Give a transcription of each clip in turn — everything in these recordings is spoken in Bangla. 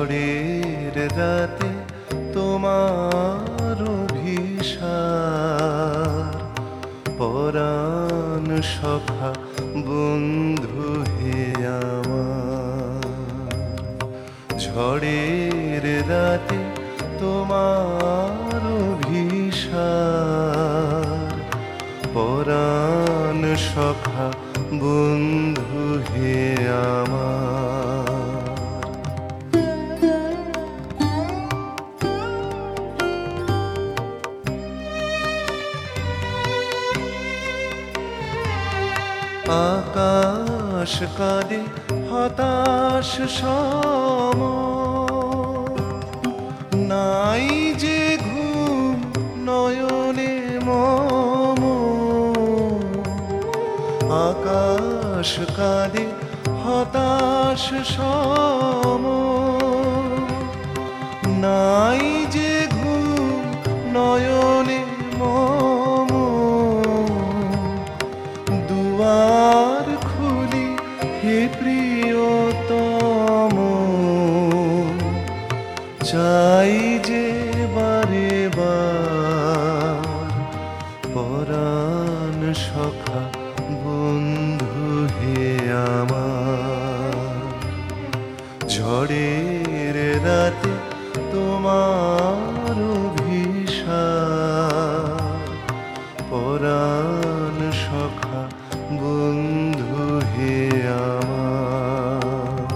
ঝড়ের রাতে তোমার অভিসার, পরাণ সখা বন্ধু হে আমার। ঝড়ের রাতে তোমার অভিসার, পরাণ সখা বন্ধু হে আমার। আকাশ কাঁদে হতাশ সম, নাই যে ঘুম নয়নে মম। আকাশ কাঁদে হতাশ সম, নাই যে ঘুম নয়নে মম। দুয়ার খুলি হে প্রিয়তম, চাই যে বারে বার, পরাণ সখা বন্ধু হে আমার। ঝড়ের রাতে তোমার অভিসার, পরাণ সখা বন্ধু হে আমার।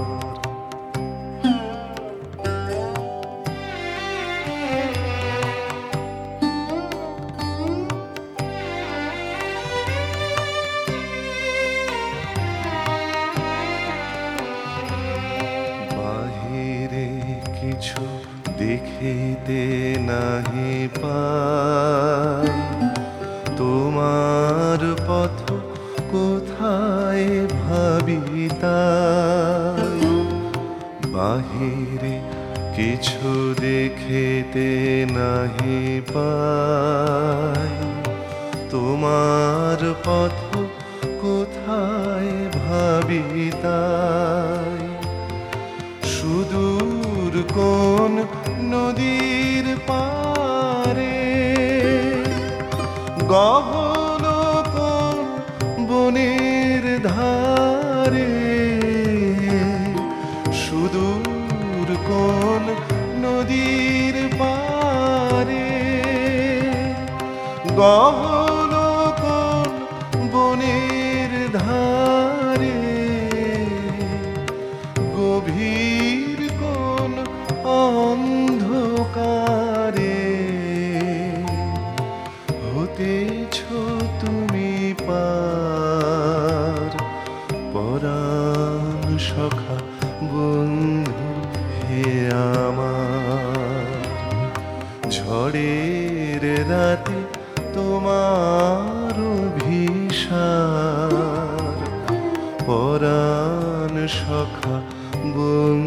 বাহিরে কিছু দেখিতে নাহি পাই, তোমার পথ কোথায় ভাবি তাই। বাহিরে কিছু দেখিতে নাহি পাই, তোমার পথ কোথায় ভাবি তাই। সুদূর কোন নদীর পারে, গহন কোন বনের ধারে। সুদূর কোন নদীর পারে, গহন কোন বনের ধারে। গভীর কোন অন্ধকারে, হতেছ তুমি পার, পরাণ সখা বন্ধু হে আমার। ঝড়ের রাতে তোমার অভিসার, পরাণ সখা বন্ধু